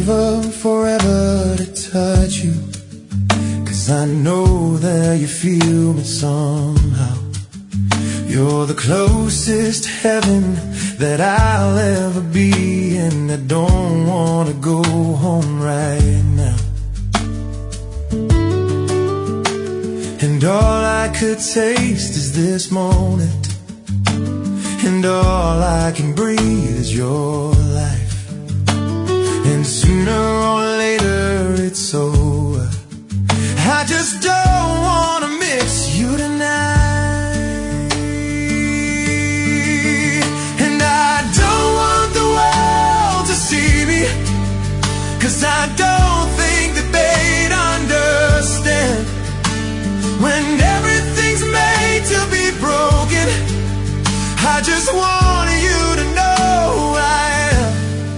give up forever to touch you, 'cause I know that you feel me somehow. You're the closest to heaven that I'll ever be, and I don't wanna go home right now. And all I could taste is this moment, and all I can breathe is your life. And sooner or later it's over. I just don't wanna miss you tonight. And I don't want the world to see me, 'cause I don't think that they'd understand. When everything's made to be broken, I just want you to know who I am.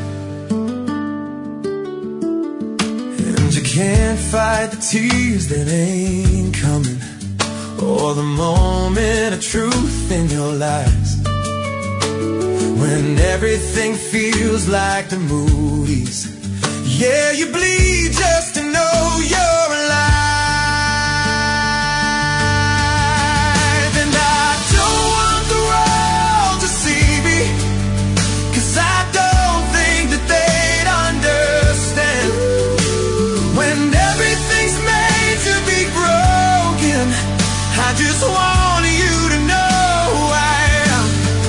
And you can't fight the tears that ain't coming, or the moment of truth in your lies. When everything feels like the movies, yeah, you bleed just to know you're alive. I just want you to know who I am.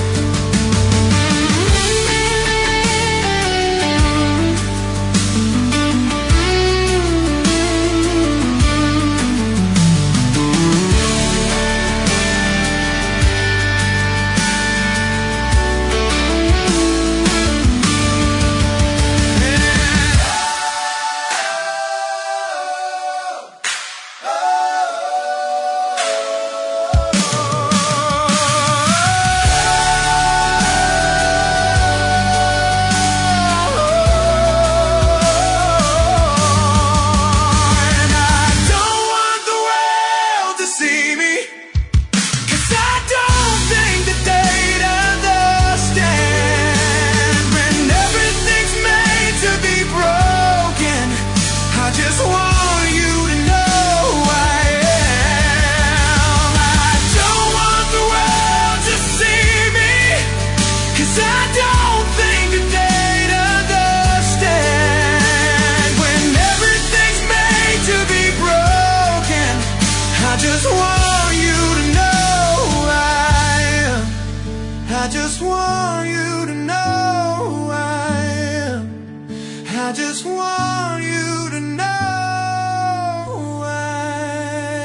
I just want you to know who I am. I just want you to know who I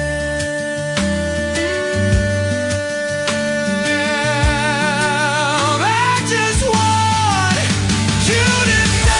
am. I just want you to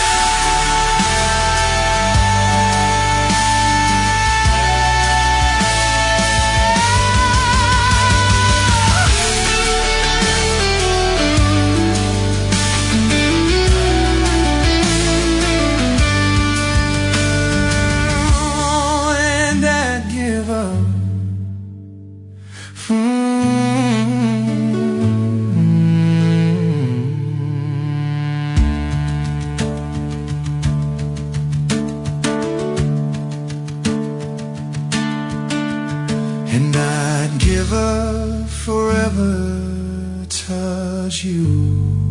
and I'd give up forever to touch you.